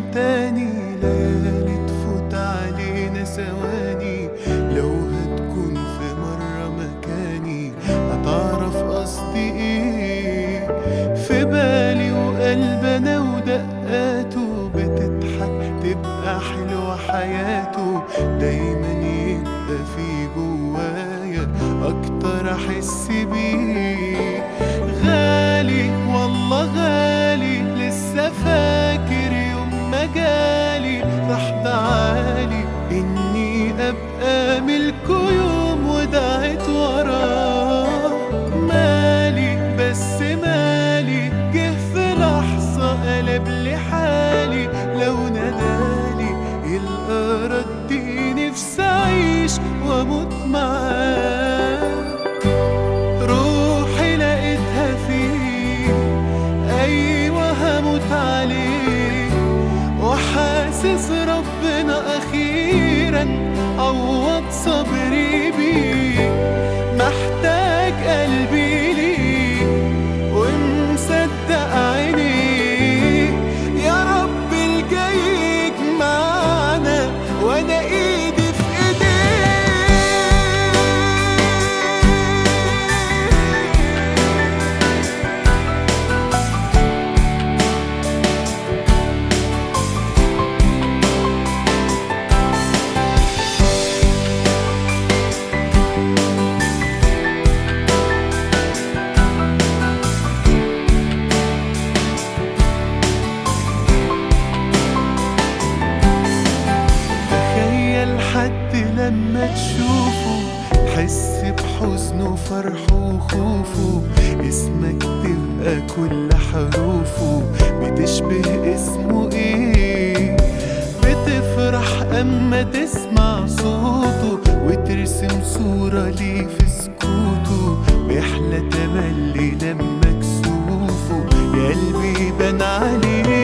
تاني، ليالي تفوت علينا ثواني. لو هتكون في مرة مكاني هتعرف قصدي ايه. في بالي وقلبنا ودقاته بتضحك تبقى حلوة حياته. دايما يبقى في جوايا اكتر احس بيه. غالي والله غالي، لسه فاكر يوم ما جالي راح دعالي اني ابقى ملكه يوم، ودعيت وراه. مالي بس مالي، جه في لحظة قلب لي حالي. لو نادالي يلقى ردي، نفسي اعيش واموت معاه. روحي لقيتها فيه، ايوه هموت عليه. وحاسس ربنا اخيرا عوض صبري بيه. محتاج قلبي ليه ومصدق عينيه. يا رب الجاي يجمعنا وانا ايدي في ايديه. حد لما تشوفه تحس بحزنه وفرحه وخوفه. اسمك تبقى كل حروفه بتشبه اسمه ايه. بتفرح اما تسمع صوته وترسم صورة ليه في سكوته. بيحلى تملي لما كسوفه يا قلبي بان عليه.